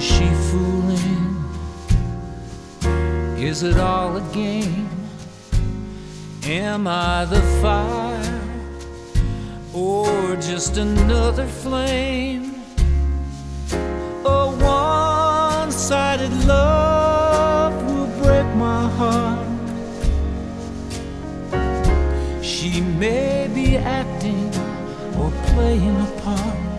Is she fooling? Is it all a game? Am I the fire or just another flame? A one-sided love will break my heart. She may be acting or playing a part.